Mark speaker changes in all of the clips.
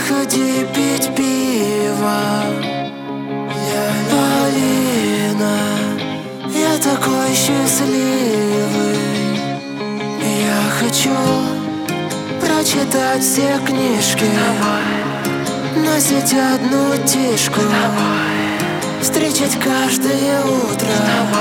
Speaker 1: Выходи пить пиво. Полина, я такой счастливый. Я хочу прочитать все книжки, носить одну тишку, встречать каждое утро.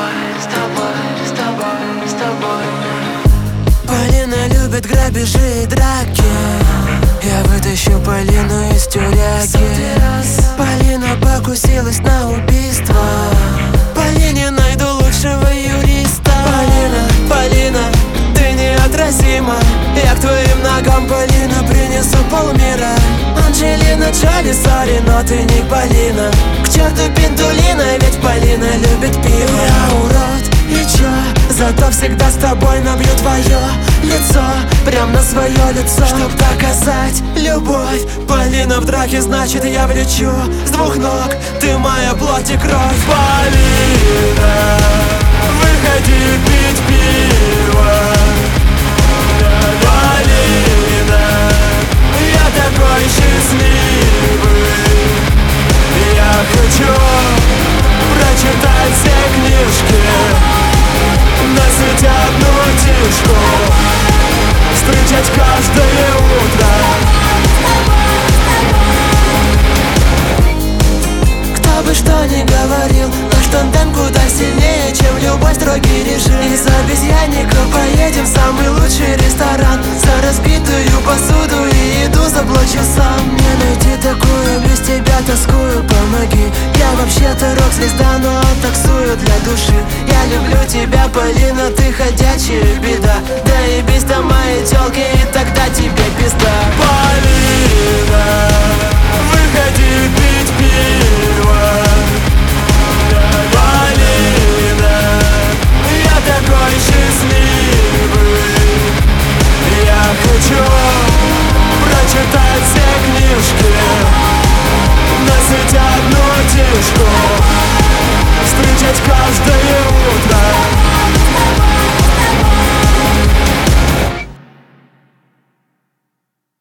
Speaker 1: С тобой. Полина любит грабежи и драки. Я вытащу Полину из тюряги. Полина покусилась на убийство. Полине найду лучшего юриста. Полина, ты неотразима. Я к твоим ногам, Полина, принесу полмира. Анджелина Джоли, сори, но ты не Полина. К черту Пинтулина, ведь Полина любит пиво. Я урод, и чё? Зато всегда с тобой набью твое лицо, прям на свое лицо, чтоб доказать любовь. Полина в драке, значит я влечу с двух ног. Ты моя плоть и кровь. Полина, выходи пить пиво. Полина, я такой счастливый. Я хочу прочитать все книжки, носить одну тишку, встречать каждое утро. Кто бы что ни говорил, наш тандем куда сильнее, чем любой строгий режим. Из обезьянника поедем в самый лучший ресторан. За разбитую посуду и еду заплачу сам. Мне найти такую, без тебя тоскую, помоги. Я вообще-то рок-звезда, но таксую для души. Я люблю тебя, Полина, ты ходячая беда. Да и без там моей тёлки, и тогда тебе пизда. Полина, выходи пить пиво. Полина, я такой счастливый. Я хочу прочитать все книжки, носить одну тишку,